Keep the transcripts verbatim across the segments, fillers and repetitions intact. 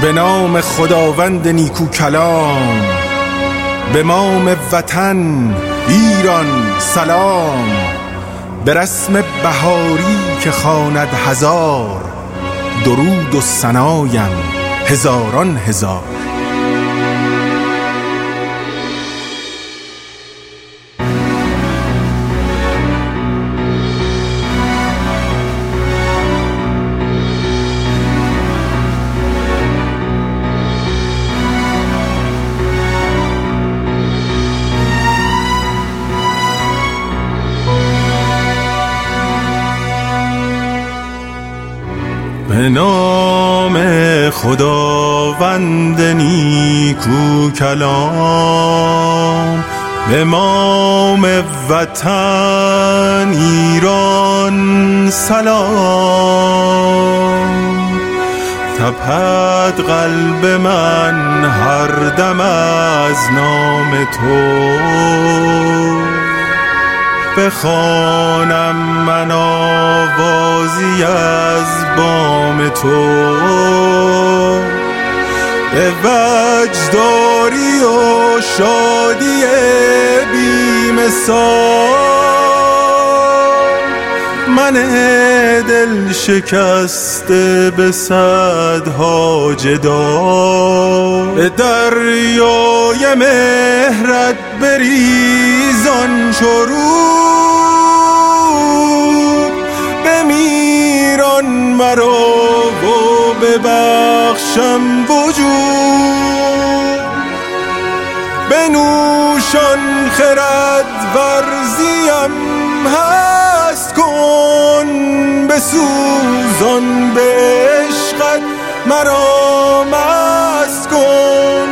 به نام خداوند نیکو کلام، به مام وطن ایران سلام. به رسم بهاری که خواند هزار، درود و ثنایم هزاران هزار. به نام خداوند نیکو کلام، به مام وطن ایران سلام. تپد قلب من هر دم از نام تو، بخوانم من آوازی از بام تو. به وجداری و شادی بی مثال، من دل شکسته به صدها جدال. به دریای مهرت بریزان شروع، بمیران مرا و ببخشم وجود. بنوشان خرد ورزیم هست کن، بسوزان به عشقت مرا مست کن.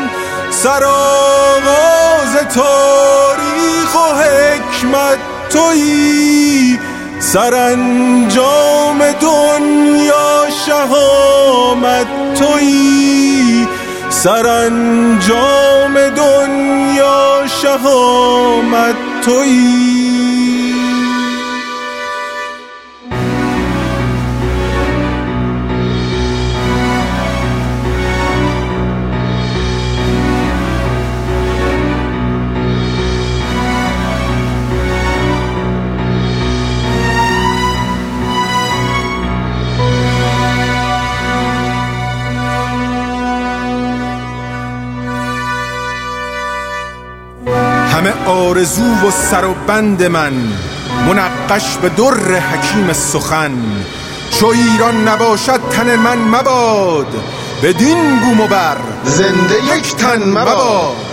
سرآغاز تاریخ و حکمت تویی، سرانجام دنیا شهامت تویی. سرانجام دنیا شهامت تویی. همه آرزو و سر و بند من، منقش به در حکیم سخن. چو ایران نباشد تن من مباد، بدین بوم و بر زنده یک تن مباد.